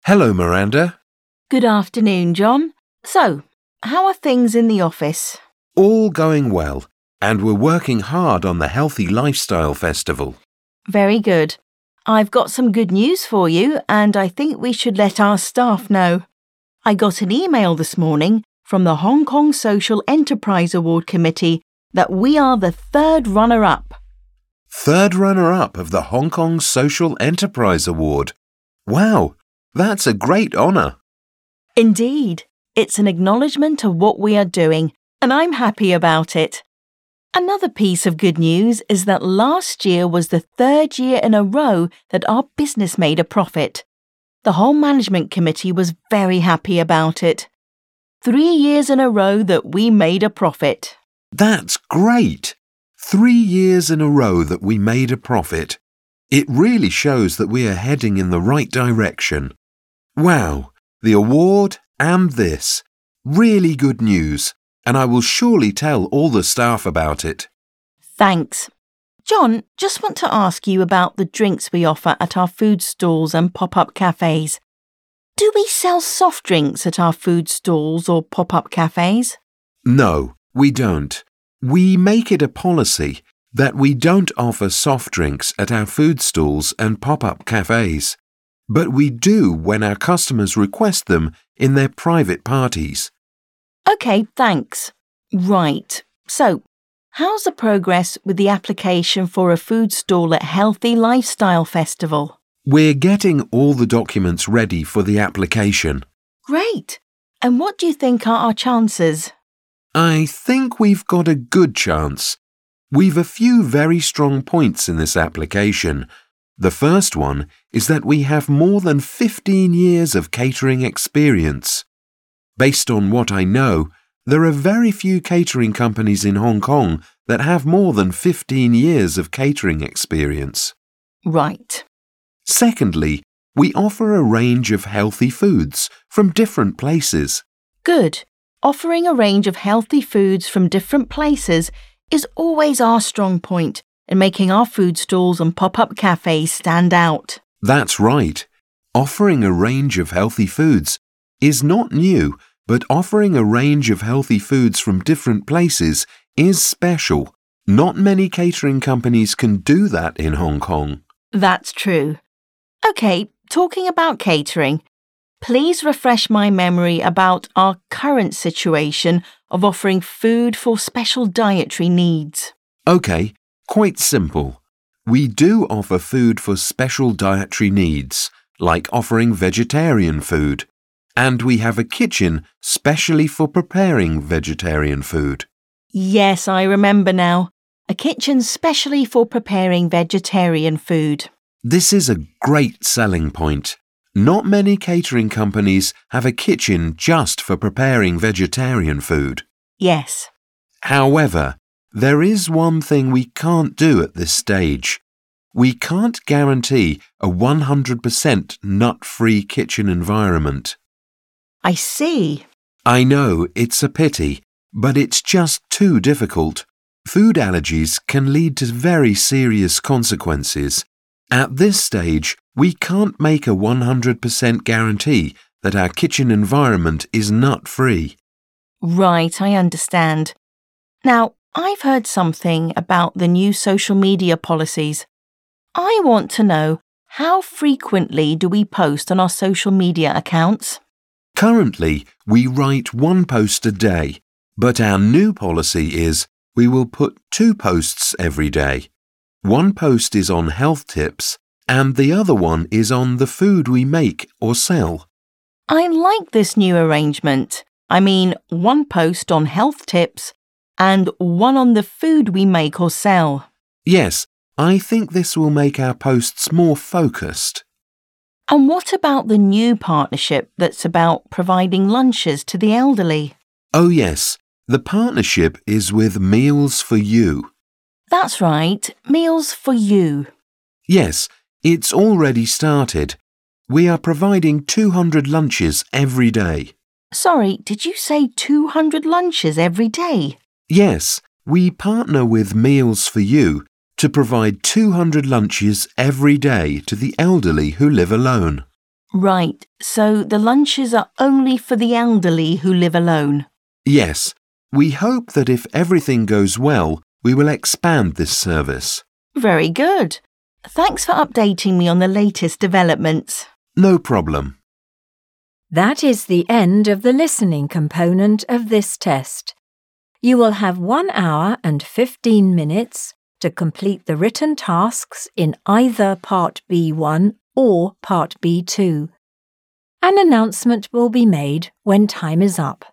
Hello, Miranda. Good afternoon, John. So, how are things in the office? All going well, and we're working hard on the Healthy Lifestyle Festival. Very good. I've got some good news for you, and I think we should let our staff know. I got an email this morning from the Hong Kong Social Enterprise Award Committee that we are the third runner-up. Third runner-up of the Hong Kong Social Enterprise Award. Wow, that's a great honour. Indeed, it's an acknowledgement of what we are doing, and I'm happy about it. Another piece of good news is that last year was the third year in a row that our business made a profit. The whole management committee was very happy about it. 3 years in a row that we made a profit. That's great! 3 years in a row that we made a profit. It really shows that we are heading in the right direction. Wow, the award and this. Really good news, and I will surely tell all the staff about it. Thanks. John, just want to ask you about the drinks we offer at our food stalls and pop-up cafes. Do we sell soft drinks at our food stalls or pop-up cafes? No, we don't. We make it a policy that we don't offer soft drinks at our food stalls and pop-up cafes, but we do when our customers request them in their private parties. OK, thanks. Right. So, how's the progress with the application for a food stall at Healthy Lifestyle Festival? We're getting all the documents ready for the application. Great. And what do you think are our chances? I think we've got a good chance. We've a few very strong points in this application. The first one is that we have more than 15 years of catering experience. Based on what I know, there are very few catering companies in Hong Kong that have more than 15 years of catering experience. Right. Secondly, we offer a range of healthy foods from different places. Good. Offering a range of healthy foods from different places is always our strong point in making our food stalls and pop-up cafes stand out. That's right. Offering a range of healthy foods is not new, but offering a range of healthy foods from different places is special. Not many catering companies can do that in Hong Kong. That's true. OK, talking about catering, please refresh my memory about our current situation of offering food for special dietary needs. OK, quite simple. We do offer food for special dietary needs, like offering vegetarian food. And we have a kitchen specially for preparing vegetarian food. Yes, I remember now. A kitchen specially for preparing vegetarian food. This is a great selling point. Not many catering companies have a kitchen just for preparing vegetarian food. Yes. However, there is one thing we can't do at this stage. We can't guarantee a 100% nut-free kitchen environment. I see. I know it's a pity, but it's just too difficult. Food allergies can lead to very serious consequences. At this stage, we can't make a 100% guarantee that our kitchen environment is nut-free. Right, I understand. Now, I've heard something about the new social media policies. I want to know, how frequently do we post on our social media accounts? Currently, we write 1 post a day, but our new policy is we will put 2 posts every day. 1 post is on health tips, and the other one is on the food we make or sell. I like this new arrangement. I mean, 1 post on health tips and 1 on the food we make or sell. Yes, I think this will make our posts more focused. And what about the new partnership that's about providing lunches to the elderly? Oh yes, the partnership is with Meals for You. That's right, Meals for You. Yes, it's already started. We are providing 200 lunches every day. Sorry, did you say 200 lunches every day? Yes, we partner with Meals for You to provide 200 lunches every day to the elderly who live alone. Right, so the lunches are only for the elderly who live alone. Yes, we hope that if everything goes well, we will expand this service. Very good. Thanks for updating me on the latest developments. No problem. That is the end of the listening component of this test. You will have 1 hour and 15 minutes to complete the written tasks in either Part B1 or Part B2. An announcement will be made when time is up.